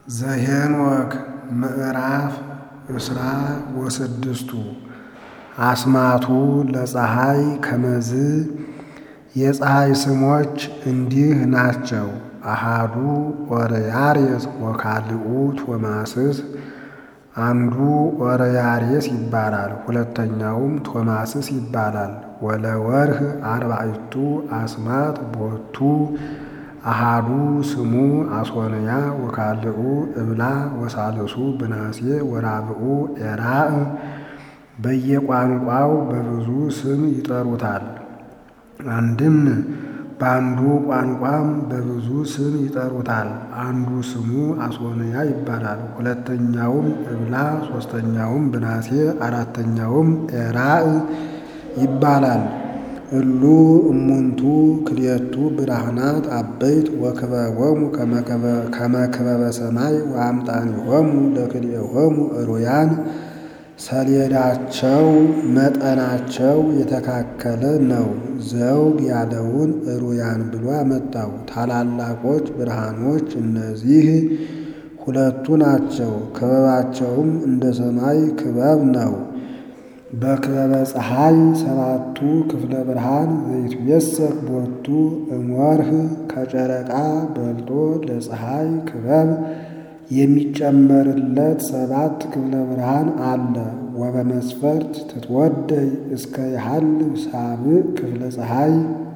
ዘኄንወክ ምዕራፍ እስራ ወስድስቱ አስማቱ ለፀሐይ ከመዝ የፀሐይ ስሞች እንዲህ ናቸው። አሃዱ ኦረያሬስ ወካልኡ ቶማስስ አንዱ ኦረያሬስ ይባላል፣ ሁለተኛውም ቶማስስ ይባላል። ወለወርህ አርባዕቱ አስማት ቦቱ አሃዱ ስሙ አሶንያ ወካልኡ እብላ ወሳልሱ ብናሴ ወራብኡ ኤራእ በየቋንቋው በብዙ ስም ይጠሩታል። አንድም በአንዱ ቋንቋም በብዙ ስም ይጠሩታል። አንዱ ስሙ አሶንያ ይባላል፣ ሁለተኛውም እብላ፣ ሦስተኛውም ብናሴ፣ አራተኛውም ኤራእ ይባላል። እሉ እሙንቱ ክልኤቱ ብርሃናት አበይት ወክበቦሙ ከመክበበ ሰማይ ወአምጣኒሆሙ ለክልኤሆሙ ሩያን ሰሌዳቸው መጠናቸው የተካከለ ነው። ዘውግ ያለውን ሩያን ብሎ አመጣው። ታላላቆች ብርሃኖች እነዚህ ሁለቱ ናቸው። ክበባቸውም እንደ ሰማይ ክበብ ነው። በክበበ ፀሐይ ሰባቱ ክፍለ ብርሃን ዘይትቤሰክ ቦቱ እምወርህ ከጨረቃ በልጦ ለፀሐይ ክበብ የሚጨመርለት ሰባት ክፍለ ብርሃን አለ። ወበመስፈርት ትትወደይ እስከ ያህልው ሳብዕ ክፍለ ፀሐይ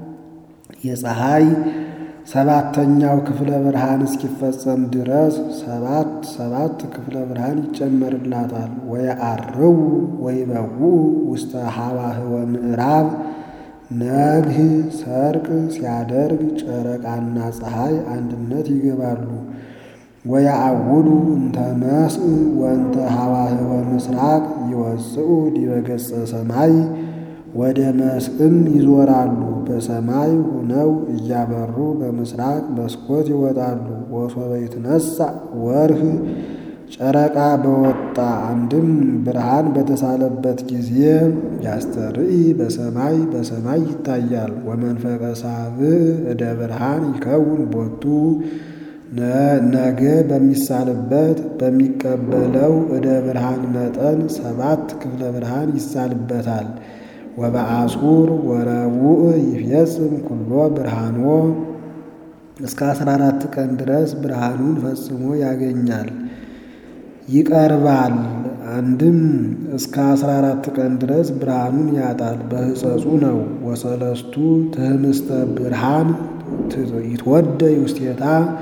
የፀሐይ ሰባተኛው ክፍለ ብርሃን እስኪፈጸም ድረስ ሰባት ክፍለ ብርሃን ይጨመርላታል። ወየዐርው ወይበውኡ ውስተ ሀዋህወ ምዕራብ ነግህ ሰርቅ ሲያደርግ ጨረቃና ፀሐይ አንድነት ይገባሉ። ወየዐውዱ እንተ መስእ ወእንተ ሀዋህወ ምስራቅ ይወፅኡ ዲበ ገጸ ሰማይ ወደ መስእም ይዞራሉ። በሰማይ ሁነው እያበሩ በምስራቅ መስኮት ይወጣሉ። ወሶበ ይትነሣእ ወርህ ጨረቃ በወጣ አንድም ብርሃን በተሳለበት ጊዜ ያስተርኢ በሰማይ ይታያል። ወመንፈቀ ሳብዕ እደ ብርሃን ይከውን ቦቱ ነገ በሚሳልበት በሚቀበለው እደ ብርሃን መጠን ሰባት ክፍለ ብርሃን ይሳልበታል። ወበአጹር ወረቡዕ ይፌጽም ኩሎ ብርሃኖ እስከ 14 ቀን ድረስ ብርሃኑን ፈጽሞ ያገኛል ይቀርባል። አንድም እስከ 14 ቀን ድረስ ብርሃኑን ያጣል፣ በሕጸጹ ነው። ወሰለስቱ ትህምስተ ብርሃን ይትወደይ ውስቴታ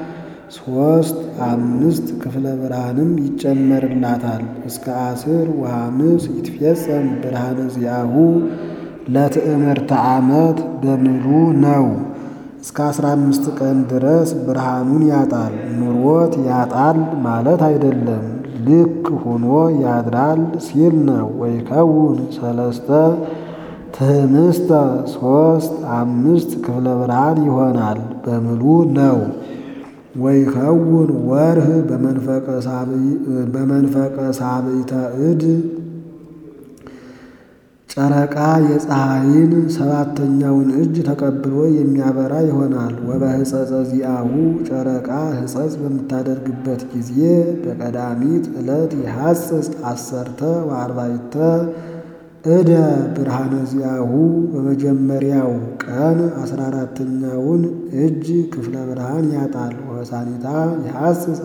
3-5 ክፍለ ብርሃንም ይጨመርላታል። እስከ 10 ወሐምስ ይትፌጸም ብርሃነ ዚአሁ ለትእምርተ ዓመት በምሉ ነው። እስከ 15 ቀን ድረስ ብርሃኑን ያጣል። ኑሮት ያጣል ማለት አይደለም፣ ልክ ሆኖ ያድራል ሲል ነው። ወይከውን ሰለስተ ትህምስተ 3-5 ክፍለ ብርሃን ይሆናል በምሉ ነው። ወይከውን ወርህ በመንፈቀ ሳብዕተ እድ ጨረቃ የፀሐይን ሰባተኛውን እጅ ተቀብሎ የሚያበራ ይሆናል። ወበሕጸጸ ዚአሁ ጨረቃ ሕጸጽ በምታደርግበት ጊዜ በቀዳሚት ዕለት ይሐጽጽ 10 እደ ብርሃነ ዚአሁ በመጀመሪያው ቀን 14ኛውን እጅ ክፍለ ብርሃን ያጣል። ወበሳኒታ ይሐጽጽ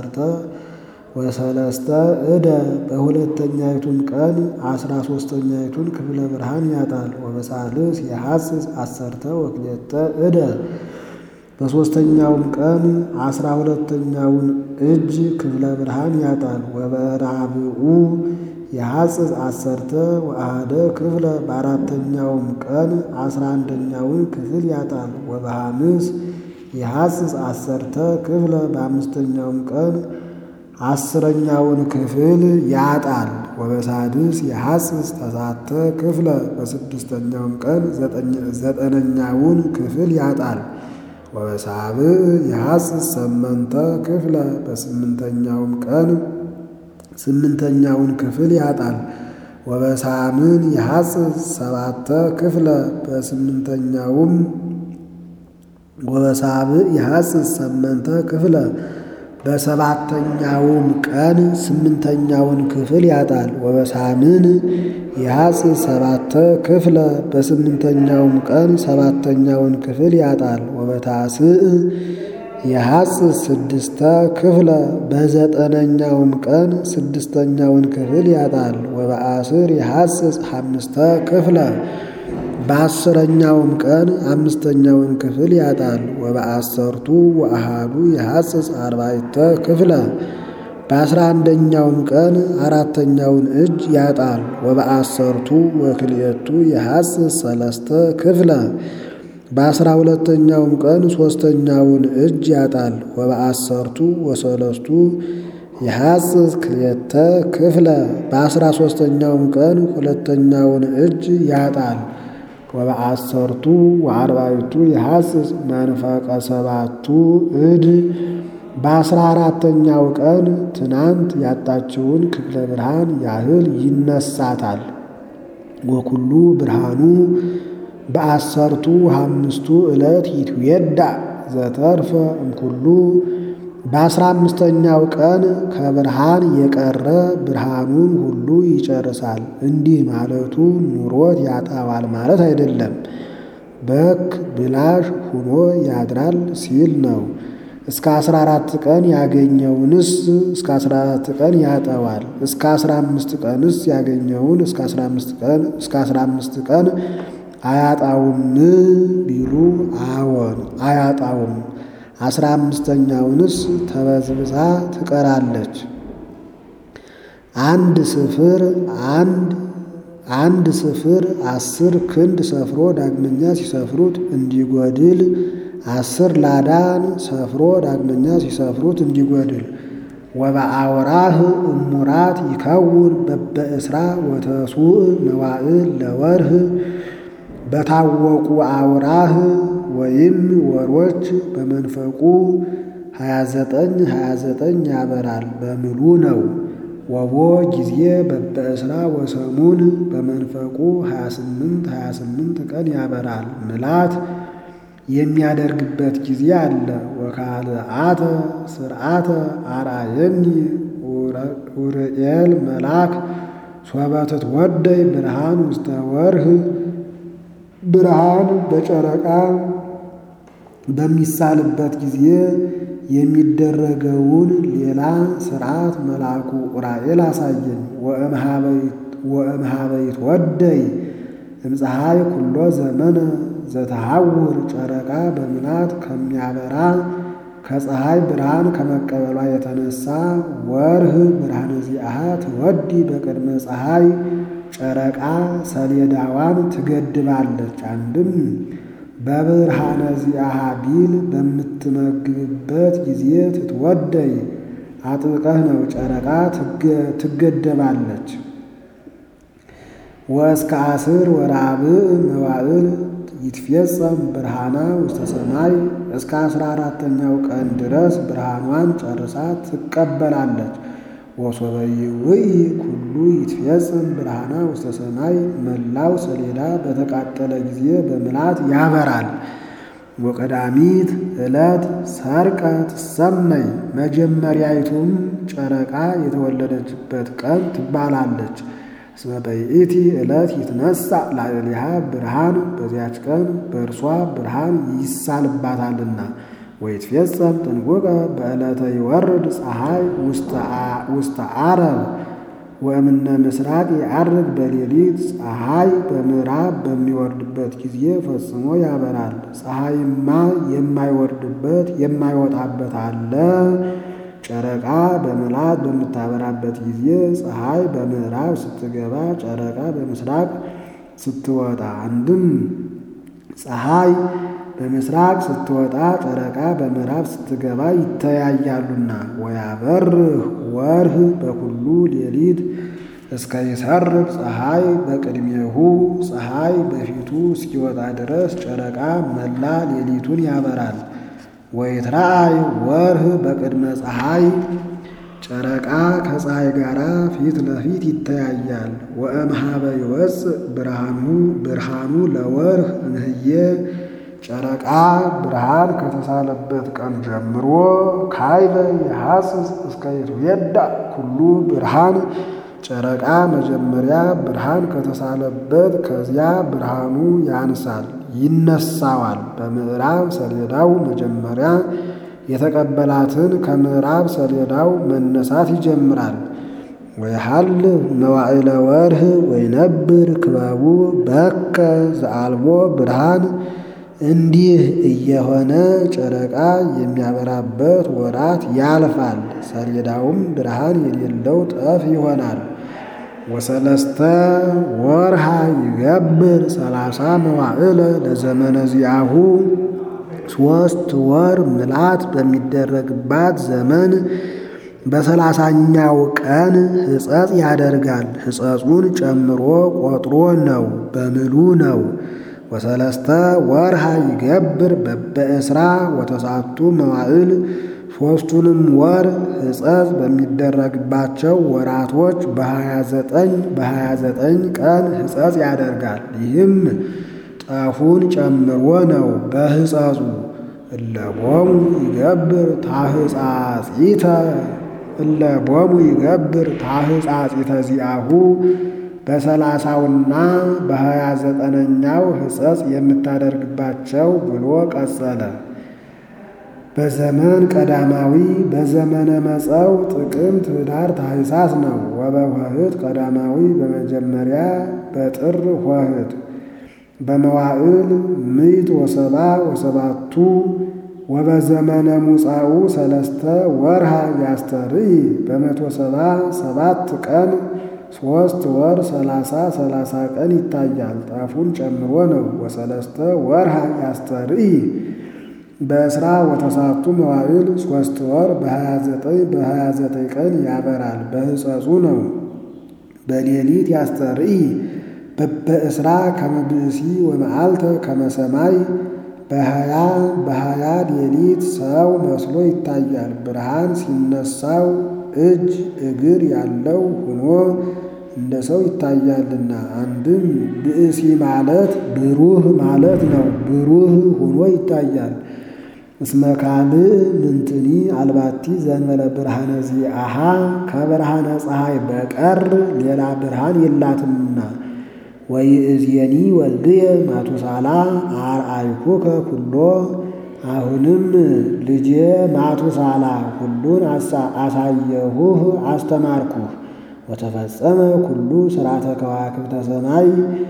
10 እደ በሁለተኛይቱም ቀን 13ኛይቱን ክፍለ ብርሃን ያጣል። ወበሳልስ ይሐጽጽ 10 እደ በሦስተኛውም ቀን 12ኛውን እጅ ክፍለ ብርሃን ያጣል። ወበራብዑ ይሐጽጽ 10 ክፍለ በአራተኛውም ቀን 11ኛውን ክፍል ያጣል። ወበሐምስ ይሐጽጽ 10 ክፍለ በአምስተኛውም ቀን 10ኛውን ክፍል ያጣል። ወበሳድስ ይሐጽጽ 9 ክፍለ በስድስተኛውም ቀን 9ኛውን ክፍል ያጣል። ወበሳብዕ ይሐጽጽ 8 ክፍለ በስምንተኛውም ቀን 8ኛውን ክፍል ያጣል። ወበሳምን ይሐጽጽ 7 ክፍለ በስምንተኛውም ወበሳብዕ ይሐጽጽ 8 ክፍለ በሰባተኛውም ቀን ስምንተኛውን ክፍል ያጣል። ወበሳምን የሐጽጽ ሰባተ ክፍለ በስምንተኛውም ቀን ሰባተኛውን ክፍል ያጣል። ወበታስዕ የሐጽጽ ስድስተ ክፍለ በዘጠነኛውም ቀን ስድስተኛውን ክፍል ያጣል። ወበአስር የሐጽጽ አምስተ ክፍለ በአስረኛውም ቀን አምስተኛውን ክፍል ያጣል። ወበአሰርቱ ወአሃዱ የሐጽጽ አርባዕተ ክፍለ በአስራ አንደኛውም ቀን አራተኛውን እጅ ያጣል። ወበአሰርቱ ወክልኤቱ የሐጽጽ ሰለስተ ክፍለ በአስራ ሁለተኛውም ቀን ሦስተኛውን እጅ ያጣል። ወበአሰርቱ ወሰለስቱ የሐጽጽ ክልኤተ ክፍለ በአስራ ሦስተኛውም ቀን ሁለተኛውን እጅ ያጣል። ወበአሰርቱ ወአርባዕቱ የሐጽጽ መንፈቀ ሰባቱ እድ በአስራ አራተኛው ቀን ትናንት ያጣችውን ክፍለ ብርሃን ያህል ይነሳታል። ወኩሉ ብርሃኑ በአሰርቱ አምስቱ ዕለት ይትዌዳእ ዘተርፈ እምኩሉ በአስራ አምስተኛው ቀን ከብርሃን የቀረ ብርሃኑን ሁሉ ይጨርሳል። እንዲህ ማለቱ ኑሮት ያጣዋል ማለት አይደለም። በክ ብላሽ ሁኖ ያድራል ሲል ነው። እስከ 14 ቀን ያገኘውንስ እስከ 14 ቀን ያጠዋል። እስከ 15 ቀንስ ያገኘውን እስከ 15 ቀን አያጣውም ቢሉ አዎን አያጣውም። 15ኛውንስ ተበዝብዛ ትቀራለች። አንድ ስፍር 10 ክንድ ሰፍሮ ዳግመኛ ሲሰፍሩት እንዲጎድል 10 ላዳን ሰፍሮ ዳግመኛ ሲሰፍሩት እንዲጎድል። ወበአውራህ እሙራት ይከውን በበእስራ ወተሱእ መዋዕል ለወርህ በታወቁ አውራህ ወይም ወሮች በመንፈቁ 29 ያበራል በምሉ ነው። ወቦ ጊዜ በበእስራ ወሰሙን በመንፈቁ 28 ቀን ያበራል። ምላት የሚያደርግበት ጊዜ አለ። ወካልአተ ስርዓተ አርአየኒ ኡርኤል መልአክ ሶበትት ወደይ ብርሃን ውስተ ወርህ ብርሃን በጨረቃ በሚሳልበት ጊዜ የሚደረገውን ሌላ ስርዓት መልአኩ ኡራኤል አሳየኝ። ወእምሃበይት ወደይ እምፀሐይ ኩሎ ዘመነ ዘተሐውር ጨረቃ በምላት ከሚያበራ ከፀሐይ ብርሃን ከመቀበሏ የተነሳ ወርህ ብርሃነ ዚአሃ ትወዲ በቅድመ ፀሐይ ጨረቃ ሰሌዳዋን ትገድባለች። አንድም በብርሃነ ዚአሃ ቢል በምትመግብበት ጊዜ ትትወደይ አጥብቀህ ነው ጨረቃ ትገደባለች። ወእስከ 10 ወራብዕ መዋዕል ይትፌጸም ብርሃና ውስተ ሰማይ እስከ 14ኛው ቀን ድረስ ብርሃኗን ጨርሳ ትቀበላለች። ወሶበይውኢ ኩሉ ይትፌጸም ብርሃና ውስተ ሰማይ መላው ሰሌዳ በተቃጠለ ጊዜ በምላት ያበራል። ወቀዳሚት ዕለት ሰርቀ ትሰመይ መጀመሪያይቱም ጨረቃ የተወለደችበት ቀን ትባላለች። እስመ በይእቲ ዕለት ይትነሣ ላዕሌሃ ብርሃን በዚያች ቀን በእርሷ ብርሃን ይሳልባታልና። ወይትፌጸም ጥንቁቀ በዕለተ ይወርድ ፀሐይ ውስተ ዓረብ ወእምነ ምስራቅ ይዐርግ በሌሊት ፀሐይ በምዕራብ በሚወርድበት ጊዜ ፈጽሞ ያበራል። ፀሐይማ የማይወርድበት የማይወጣበት አለ። ጨረቃ በምላት በምታበራበት ጊዜ ፀሐይ በምዕራብ ስትገባ ጨረቃ በምስራቅ ስትወጣ፣ አንድም ፀሐይ በምስራቅ ስትወጣ ጨረቃ በምዕራብ ስትገባ ይተያያሉና። ወያበርህ ወርህ በኩሉ ሌሊት እስከ ይሰርቅ ፀሐይ በቅድሜሁ ፀሐይ በፊቱ እስኪወጣ ድረስ ጨረቃ መላ ሌሊቱን ያበራል። ወይትራእይ ወርህ በቅድመ ፀሐይ ጨረቃ ከፀሐይ ጋር ፊት ለፊት ይተያያል። ወእምኀበ ይወፅእ ብርሃኑ ለወርህ እምህዬ ጨረቃ ብርሃን ከተሳለበት ቀን ጀምሮ ካይበ የሐስስ እስከ ይትዌዳ ኩሉ ብርሃን ጨረቃ መጀመሪያ ብርሃን ከተሳለበት ከዚያ ብርሃኑ ያንሳል ይነሳዋል። በምዕራብ ሰሌዳው መጀመሪያ የተቀበላትን ከምዕራብ ሰሌዳው መነሳት ይጀምራል። ወይሃል መዋዕለ ወርህ ወይነብር ክበቡ በከ ዘአልቦ ብርሃን እንዲህ እየሆነ ጨረቃ የሚያበራበት ወራት ያልፋል። ሰሌዳውም ብርሃን የሌለው ጠፍ ይሆናል። ወሰለስተ ወርሃ ይገብር 30 መዋዕለ ለዘመነ ዚአሁ 3 ወር ምልአት በሚደረግባት ዘመን በ30ኛው ቀን ሕጸጽ ያደርጋል። ሕጸጹን ጨምሮ ቆጥሮ ነው፣ በምሉ ነው። ወሰለስተ ወርሃ ይገብር በበእስራ ወተሳቱ መዋዕል 3ቱንም ወር ሕጸጽ በሚደረግባቸው ወራቶች በ29 ቀን ሕጸጽ ያደርጋል። ይህም ጠፉን ጨምሮ ነው በሕጸጹ። እለቦሙ ይገብር ታሕጻጺተ ዚአሁ በ30ኛውና በ29ኛው ሕጸጽ የምታደርግባቸው ብሎ ቀጸለ። በዘመን ቀዳማዊ በዘመነ መጸው ጥቅምት ኅዳር ታኅሳስ ነው። ወበኆኅት ቀዳማዊ በመጀመሪያ በጥር ኆኅት በመዋዕል 170 ወበዘመነ ሙጻኡ 3 ወርሃ ያስተርኢ በ177 ቀን 3 ወር 30 ቀን ይታያል። ጠፉን ጨምሮ ነው። ወሰለስተ ወርሃ ያስተርኢ በእስራ ወተሳቱ መዋዕል 3 ወር በ29 ቀን ያበራል። በሕጸጹ ነው። በሌሊት ያስተርኢ በእስራ ከመብእሲ ወመዓልተ ከመሰማይ በ20 ሌሊት ሰው መስሎ ይታያል። ብርሃን ሲነሳው እጅ እግር ያለው ሆኖ እንደ ሰው ይታያልና። አንድም ብእሲ ማለት ብሩህ ማለት ነው። ብሩህ ሆኖ ይታያል። እስመ ካልእ ምንትኒ አልባቲ ዘንበለ ብርሃነ ዚአሃ ከብርሃነ ፀሐይ በቀር ሌላ ብርሃን የላትምና። ወይእዜኒ ወልድየ ማቱሳላ አርአይኩከ ኩሎ አሁንም ልጄ ማቱሳላ ሁሉን አሳየሁህ አስተማርኩህ። ወተፈጸመ ኩሉ ሥርዓተ ከዋክብተ ሰማይ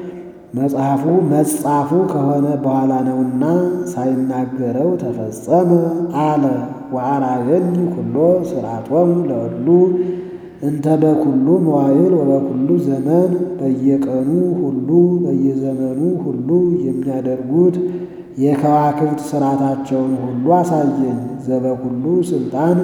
መጻፉ ከሆነ በኋላ ነውና ሳይናገረው ተፈጸመ አለ። ወአርአየኒ ኩሎ ሥርዓቶሙ ለሁሉ እንተ በኩሉ መዋዕል ወበኩሉ ዘመን በየቀኑ ሁሉ በየዘመኑ ሁሉ የሚያደርጉት የከዋክብት ሥርዓታቸውን ሁሉ አሳየኝ። ዘበኩሉ ስልጣን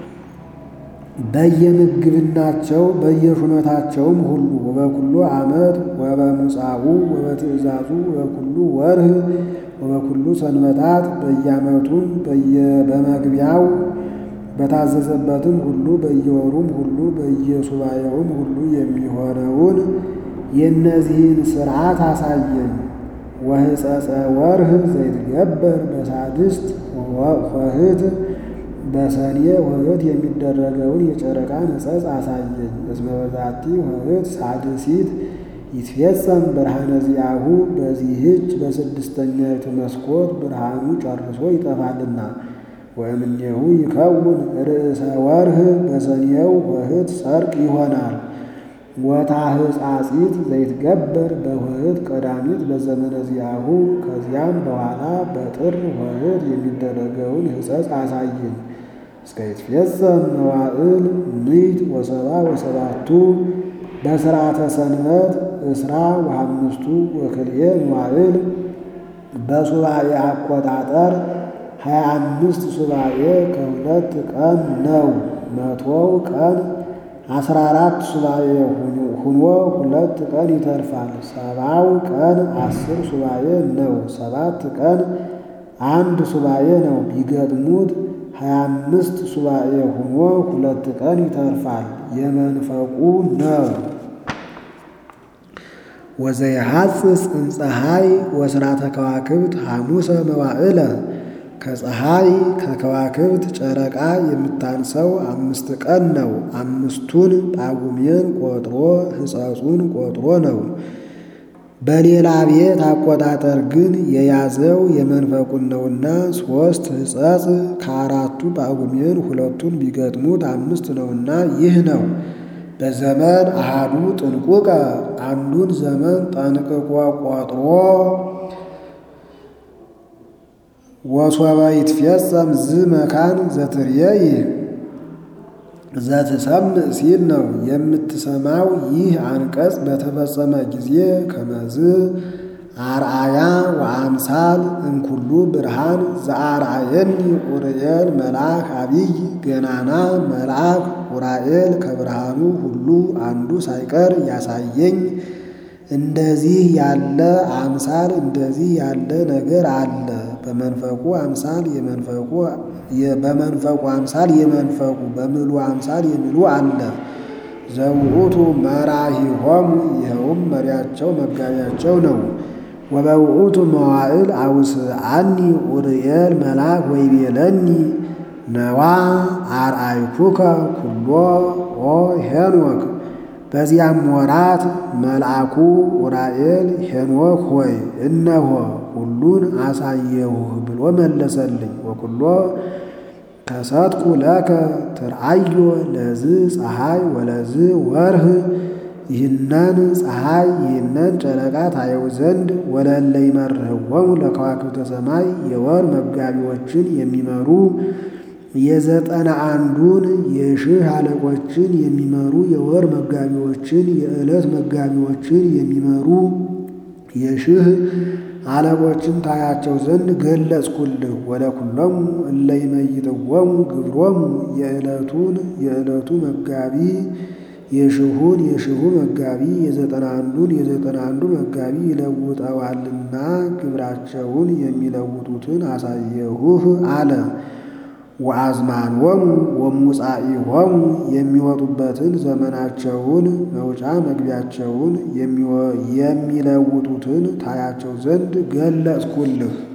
በየምግብናቸው በየሹመታቸውም ሁሉ ወበኩሉ ዓመት ወበሙጻኡ ወበትእዛዙ ወበኩሉ ወርህ ወበኩሉ ሰንበታት በየዓመቱም በመግቢያው በታዘዘበትም ሁሉ በየወሩም ሁሉ በየሱባኤውም ሁሉ የሚሆነውን የእነዚህን ሥርዓት አሳየኝ። ወሕጸጸ ወርህ ዘይትገበር በሳድስት ኆኅት በሰኔ ኆኅት የሚደረገውን የጨረቃን ሕጸጽ አሳየኝ። እስመ በዛቲ ኆኅት ሳድሲት ይትፌጸም ብርሃነ ዚአሁ በዚህች በስድስተኛይቱ መስኮት ብርሃኑ ጨርሶ ይጠፋልና። ወእምኔሁ ይከውን ርእሰ ወርህ በሰኔው ኆኅት ሰርቅ ይሆናል። ወታሕጻጺት ዘይትገበር በኆኅት ቀዳሚት በዘመነ ዚአሁ ከዚያም በኋላ በጥር ኆኅት የሚደረገውን ሕጸጽ አሳየኝ። እስከ ይትፌጸም መዋዕል 177 በሥርዓተ ሰንበት 15 ወክልኤ መዋዕል በሱባኤ አቆጣጠር 25 ሱባኤ ከ2 ቀን ነው። 100ው ቀን 14 ሱባኤ ሁኖ 2 ቀን ይተርፋል። 70ው ቀን 10 ሱባኤ ነው። 7 ቀን 1 ሱባኤ ነው። ቢገጥሙት 25 ሱባኤ ሁኖ 2 ቀን ይተርፋል። የመንፈቁ ነው። ወዘየሐጽጽ እምፀሐይ ወስራተ ከዋክብት ሐሙሰ መዋዕለ ከፀሐይ ከከዋክብት ጨረቃ የምታንሰው 5 ቀን ነው። 5ቱን ጳጉሜን ቆጥሮ ሕጸጹን ቆጥሮ ነው። በሌላ ቤት አቆጣጠር ግን የያዘው የመንፈቁን ነውና 3 ሕጸጽ ከ4ቱ ጳጉሜን 2ቱን ቢገጥሙት 5 ነውና ይህ ነው። በዘመን አሃዱ ጥንቁቀ አንዱን ዘመን ጠንቅቆ ቆጥሮ ወሶበ ይትፌጸም መካን ዘትርየይ ዘትሰምዕ ሲል ነው። የምትሰማው ይህ አንቀጽ በተፈጸመ ጊዜ ከመዝ አርአያ ወአምሳል እንኩሉ ብርሃን ዘአርአየኒ ኡርኤል መልአክ አቢይ ገናና መልአክ ኡራኤል ከብርሃኑ ሁሉ አንዱ ሳይቀር ያሳየኝ እንደዚህ ያለ አምሳል እንደዚህ ያለ ነገር አለ። በመንፈቁ አምሳል በመንፈቁ አምሳል የመንፈቁ በምሉ አምሳል የሚሉ አለ። ዘውእቱ መራሂሆሙ ይኸውም መሪያቸው መጋቢያቸው ነው። ወበውእቱ መዋዕል አውስአኒ ኡርኤል መልአክ ወይቤለኒ ነዋ አርአይኩከ ኩሎ ኦ ሄኖክ በዚያም ወራት መልአኩ ኡራኤል ሄኖክ ሆይ እነሆ ሁሉን አሳየሁህ ብሎ መለሰልኝ። ወኩሎ ከሰትኩ ለከ ትርአዮ ለዝ ፀሐይ ወለዝ ወርህ ይህነን ፀሐይ ይህነን ጨረቃ ታየው ዘንድ ወለለ ይመርህዎሙ ለከዋክብተ ሰማይ የወር መጋቢዎችን የሚመሩ 91ዱን የሺህ አለቆችን የሚመሩ የወር መጋቢዎችን የዕለት መጋቢዎችን የሚመሩ የሺህ አለቆችን ታያቸው ዘንድ ገለጽኩልህ። ወለኩሎሙ እለ ይመይጥዎሙ ግብሮሙ የዕለቱ መጋቢ የሺሁ መጋቢ የ91ዱ መጋቢ ይለውጠዋልና ግብራቸውን የሚለውጡትን አሳየሁህ አለ። ወአዝማንዎሙ ወሙጻኢሆሙ የሚወጡበትን ዘመናቸውን መውጫ መግቢያቸውን የሚለውጡትን ታያቸው ዘንድ ገለጽኩልህ።